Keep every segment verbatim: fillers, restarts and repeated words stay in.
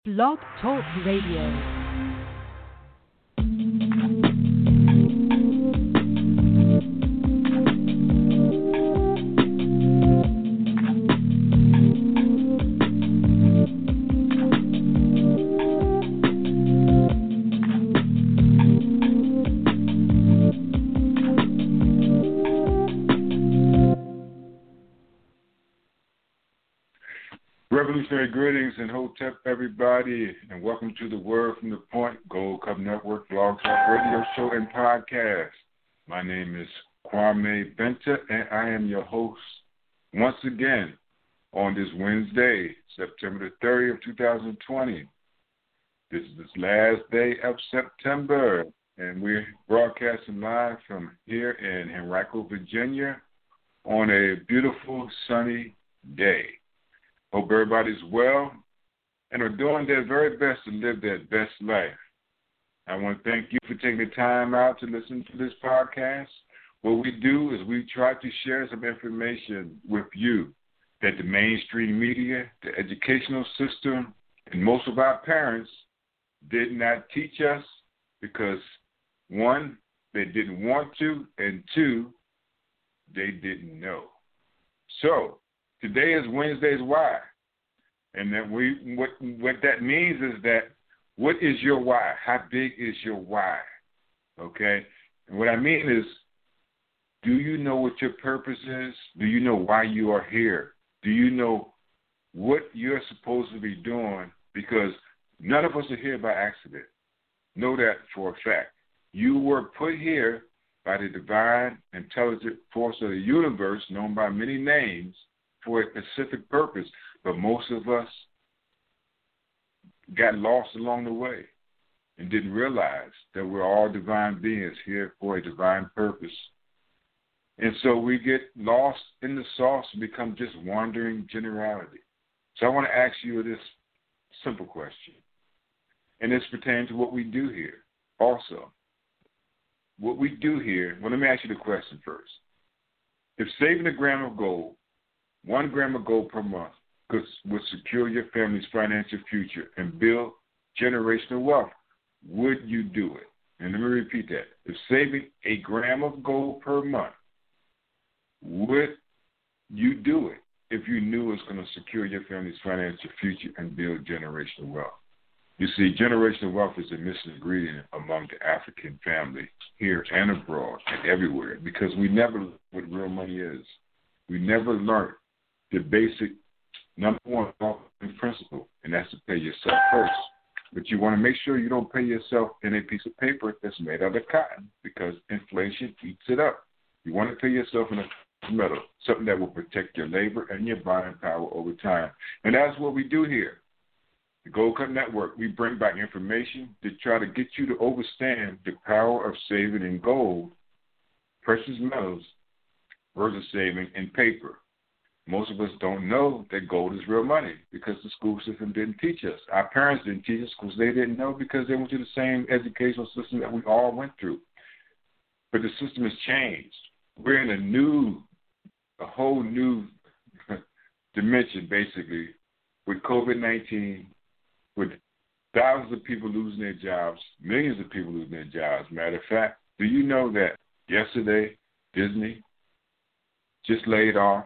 Blog Talk Radio. Revolutionary greetings and hotep everybody, and welcome to the Word from the Point, Gold Cup Network, Blog Talk Radio Show and Podcast. My name is Kwame Benta, and I am your host once again on this Wednesday, September the thirtieth, twenty twenty. This is the last day of September, and we're broadcasting live from here in Henrico, Virginia on a beautiful sunny day. Hope everybody's well and are doing their very best to live their best life. I want to thank you for taking the time out to listen to this podcast. What we do is we try to share some information with you that the mainstream media, the educational system, and most of our parents did not teach us because, one, they didn't want to, and two, they didn't know. So, today is Wednesday's Why. And that we what what that means is that what is your why? How big is your why? Okay? And what I mean is, do you know what your purpose is? Do you know why you are here? Do you know what you're supposed to be doing? Because none of us are here by accident. Know that for a fact. You were put here by the divine, intelligent force of the universe, known by many names, for a specific purpose, but most of us got lost along the way and didn't realize that we're all divine beings here for a divine purpose. And so we get lost in the sauce and become just wandering generality. So I want to ask you this simple question, and this pertains to what we do here also. What we do here, well, let me ask you the question first. If saving a gram of gold, One gram of gold per month could, would secure your family's financial future and build generational wealth, would you do it? And let me repeat that. If saving a gram of gold per month, would you do it if you knew it was going to secure your family's financial future and build generational wealth? You see, generational wealth is a missing ingredient among the African family here and abroad and everywhere because we never learned what real money is. We never learned the basic number one principle, and that's to pay yourself first. But you want to make sure you don't pay yourself in a piece of paper that's made out of cotton because inflation eats it up. You want to pay yourself in a metal, something that will protect your labor and your buying power over time. And that's what we do here. The Gold Cup Network, we bring back information to try to get you to understand the power of saving in gold, precious metals, versus saving in paper. Most of us don't know that gold is real money because the school system didn't teach us. Our parents didn't teach us because they didn't know because they went to the same educational system that we all went through. But the system has changed. We're in a new, a whole new dimension, basically, with COVID nineteen, with thousands of people losing their jobs, millions of people losing their jobs. Matter of fact, do you know that yesterday Disney just laid off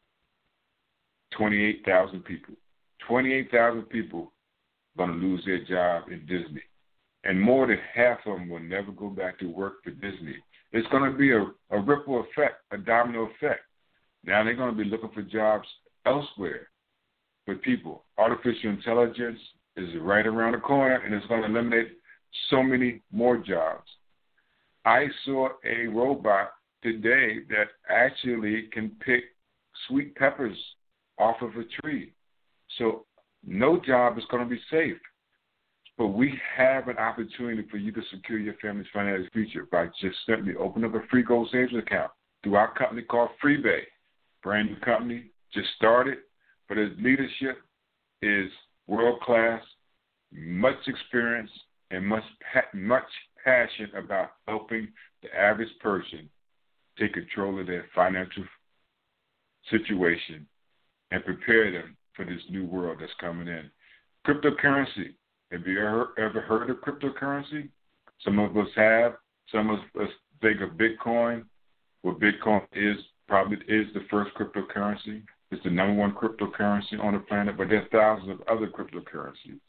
twenty-eight thousand people. twenty-eight thousand people are going to lose their job in Disney. And more than half of them will never go back to work for Disney. It's going to be a, a ripple effect, a domino effect. Now they're going to be looking for jobs elsewhere for people. Artificial intelligence is right around the corner, and it's going to eliminate so many more jobs. I saw a robot today that actually can pick sweet peppers off of a tree. So no job is going to be safe. But we have an opportunity for you to secure your family's financial future by just simply opening up a free gold savings account through our company called FreeBay. Brand new company, just started, but its leadership is world-class, much experience, and much, much passion about helping the average person take control of their financial situation and prepare them for this new world that's coming in. Cryptocurrency. Have you ever, ever heard of cryptocurrency? Some of us have. Some of us think of Bitcoin. Well, Bitcoin is probably is the first cryptocurrency. It's the number one cryptocurrency on the planet, but there's thousands of other cryptocurrencies.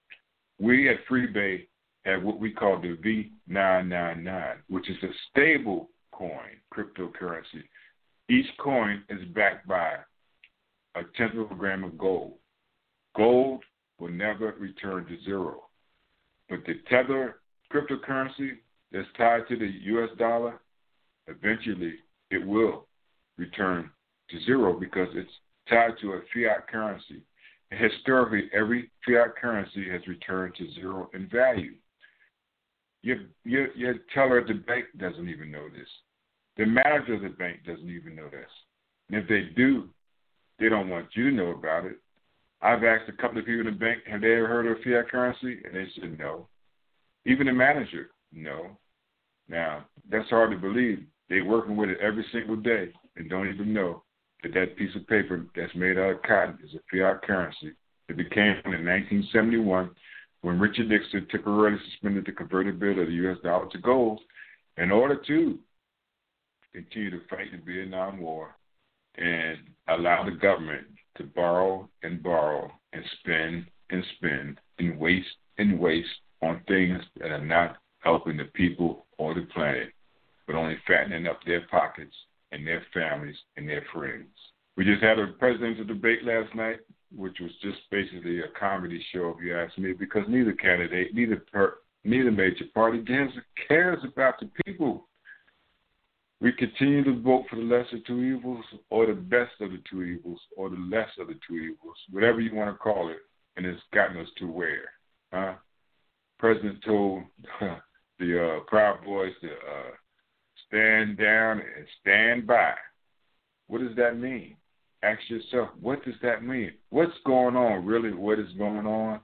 We at FreeBay have what we call the V nine nine nine, which is a stable coin cryptocurrency. Each coin is backed by a tenth of a gram of gold. Gold will never return to zero. But the Tether cryptocurrency that's tied to the U S dollar, eventually it will return to zero because it's tied to a fiat currency. And historically, every fiat currency has returned to zero in value. Your, your, your teller at the bank doesn't even know this. The manager of the bank doesn't even know this. And if they do, they don't want you to know about it. I've asked a couple of people in the bank, have they ever heard of fiat currency? And they said no. Even the manager, no. Now, that's hard to believe. They're working with it every single day and don't even know that that piece of paper that's made out of cotton is a fiat currency. It became in nineteen seventy-one when Richard Nixon temporarily suspended the convertibility of the U S dollar to gold in order to continue to fight the Vietnam War and allow the government to borrow and borrow and spend and spend and waste and waste on things that are not helping the people or the planet, but only fattening up their pockets and their families and their friends. We just had a presidential debate last night, which was just basically a comedy show, if you ask me, because neither candidate, neither per, neither major party cares, cares about the people. We continue to vote for the lesser two evils or the best of the two evils or the less of the two evils, whatever you want to call it, and it's gotten us to where? Huh? President told uh, the uh, Proud Boys to uh, stand down and stand by. What does that mean? Ask yourself, what does that mean? What's going on, really? What is going on?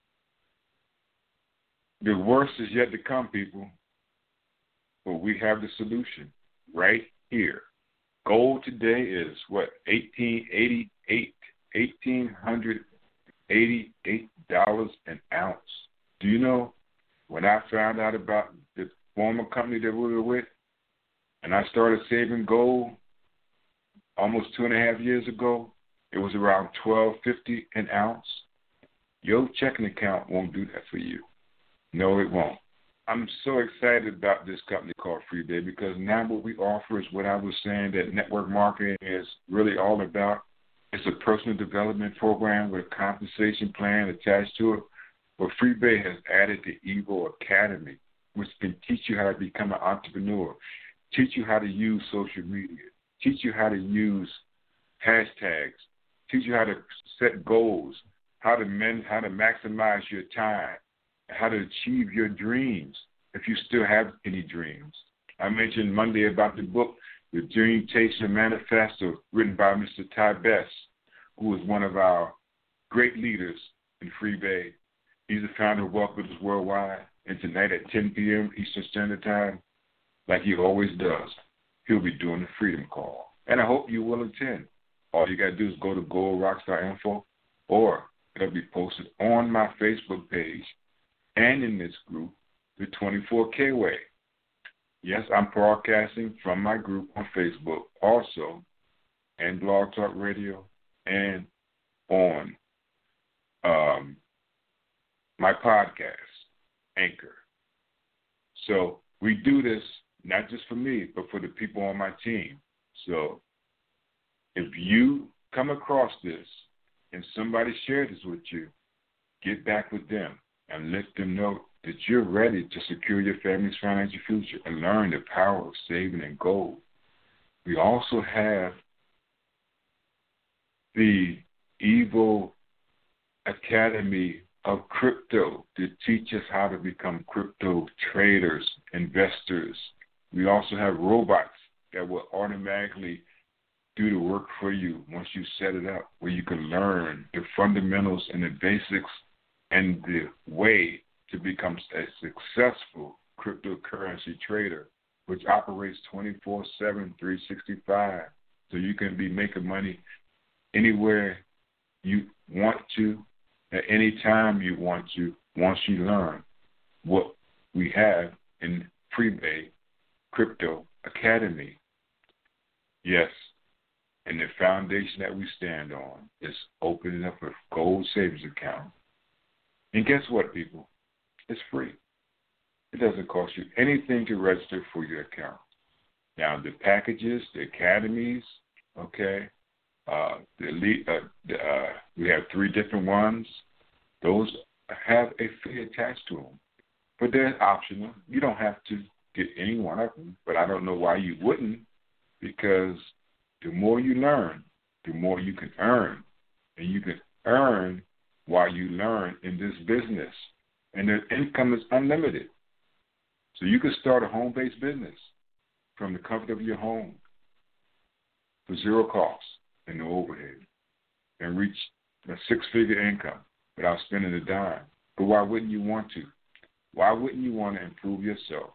The worst is yet to come, people, but we have the solution right here. Gold today is what, eighteen eighty-eight, eighteen eighty-eight dollars an ounce. Do you know, when I found out about the former company that we were with, and I started saving gold almost two and a half years ago, it was around twelve fifty an ounce. Your checking account won't do that for you. No, it won't. I'm so excited about this company called FreeBay because now what we offer is what I was saying that network marketing is really all about. It's a personal development program with a compensation plan attached to it. But FreeBay has added the Evo Academy, which can teach you how to become an entrepreneur, teach you how to use social media, teach you how to use hashtags, teach you how to set goals, how to men, how to maximize your time, how to achieve your dreams if you still have any dreams. I mentioned Monday about the book, The Dream Chaser Manifesto, written by Mister Ty Best, who is one of our great leaders in FreeBay. He's the founder of Wealth Builders Worldwide. And tonight at ten p.m. Eastern Standard Time, like he always does, he'll be doing the Freedom Call. And I hope you will attend. All you got to do is go to gold rocks dot info, or it'll be posted on my Facebook page and in this group, the twenty-four K Way. Yes, I'm broadcasting from my group on Facebook also, and Blog Talk Radio, and on um, my podcast, Anchor. So we do this not just for me, but for the people on my team. So if you come across this and somebody shared this with you, get back with them and let them know that you're ready to secure your family's financial future and learn the power of saving in gold. We also have the Evo Academy of Crypto to teach us how to become crypto traders, investors. We also have robots that will automatically do the work for you once you set it up, where you can learn the fundamentals and the basics and the way to become a successful cryptocurrency trader, which operates twenty-four seven, three sixty-five. So you can be making money anywhere you want to at any time you want to once you learn what we have in Pre-Bay Crypto Academy. Yes, and the foundation that we stand on is opening up a gold savings account. And guess what, people? It's free. It doesn't cost you anything to register for your account. Now, the packages, the academies, okay, uh, the elite, uh, the, uh, we have three different ones. Those have a fee attached to them, but they're optional. You don't have to get any one of them, but I don't know why you wouldn't, because the more you learn, the more you can earn, and you can earn while you learn in this business, and the income is unlimited. So you can start a home-based business from the comfort of your home for zero cost and no overhead, and reach a six-figure income without spending a dime. But why wouldn't you want to? Why wouldn't you want to improve yourself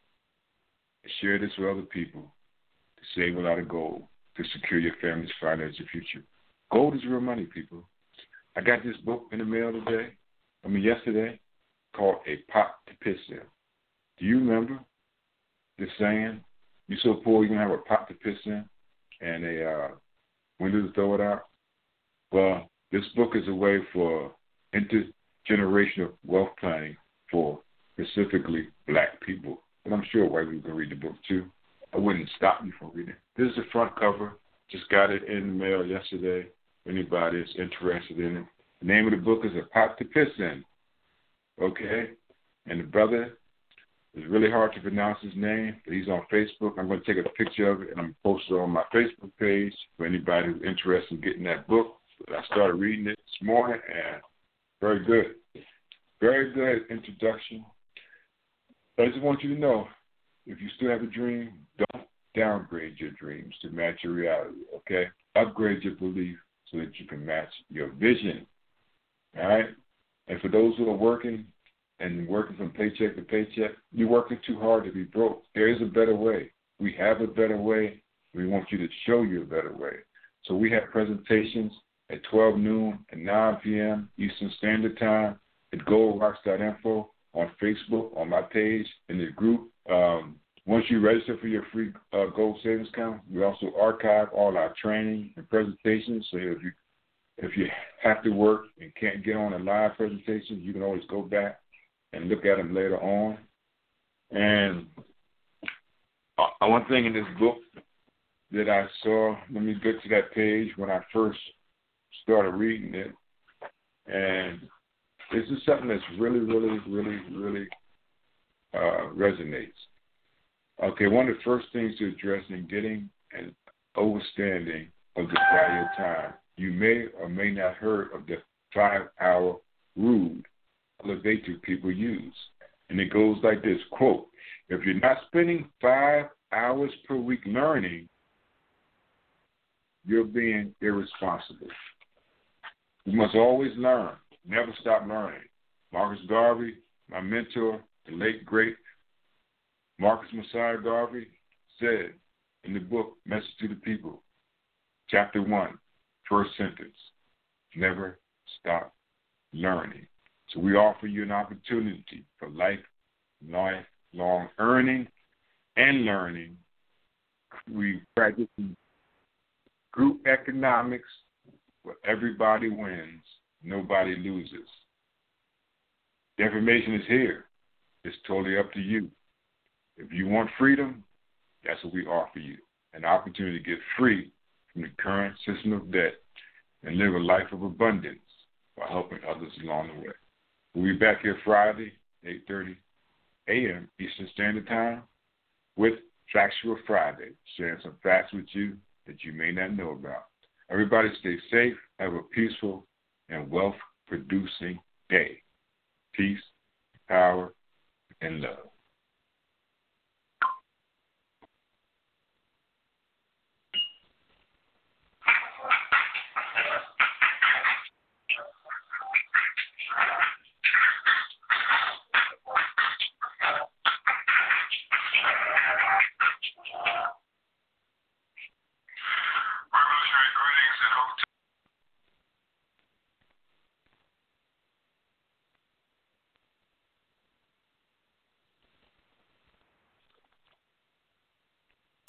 and share this with other people to save a lot of gold, to secure your family's financial future? Gold is real money, people. I got this book in the mail today, I mean yesterday, called A Pot to Piss In. Do you remember the saying, you're so poor you're going to have a pot to piss in and a uh, window to throw it out? Well, this book is a way for intergenerational wealth planning for specifically black people. And I'm sure white people can read the book too. I wouldn't stop you from reading it. This is the front cover. Just got it in the mail yesterday. If anybody is interested in it. The name of the book is A Pot to Piss In. Okay? And the brother, it's really hard to pronounce his name, but he's on Facebook. I'm going to take a picture of it, and I'm going to post it on my Facebook page for anybody who's interested in getting that book. But I started reading it this morning, and very good. Very good introduction. I just want you to know, if you still have a dream, don't downgrade your dreams to match your reality, okay? Upgrade your belief so that you can match your vision, all right? And for those who are working and working from paycheck to paycheck, you're working too hard to be broke. There is a better way. We have a better way. We want you to show you a better way. So we have presentations at twelve noon and nine p.m. Eastern Standard Time at gold rocks dot info on Facebook, on my page, in the group. Um, once you register for your free uh, gold savings account, we also archive all our training and presentations. So if you if you have to work and can't get on a live presentation, you can always go back and look at them later on. And uh, one thing in this book that I saw, let me get to that page when I first started reading it, and this is something that's really, really, really, really uh, resonates. Okay, one of the first things to address in getting an understanding of the value of time, you may or may not heard of the five-hour rule elevator people use. And it goes like this, quote, if you're not spending five hours per week learning, you're being irresponsible. You must always learn. Never stop learning. Marcus Garvey, my mentor, the late, great Marcus Messiah Garvey, said in the book, Message to the People, chapter one, first sentence, never stop learning. So we offer you an opportunity for life, lifelong earning and learning. We practice group economics where everybody wins, nobody loses. The information is here. It's totally up to you. If you want freedom, that's what we offer you, an opportunity to get free from the current system of debt and live a life of abundance while helping others along the way. We'll be back here Friday, eight thirty a.m. Eastern Standard Time with Factual Friday, sharing some facts with you that you may not know about. Everybody stay safe, have a peaceful and wealth-producing day. Peace, power, and love.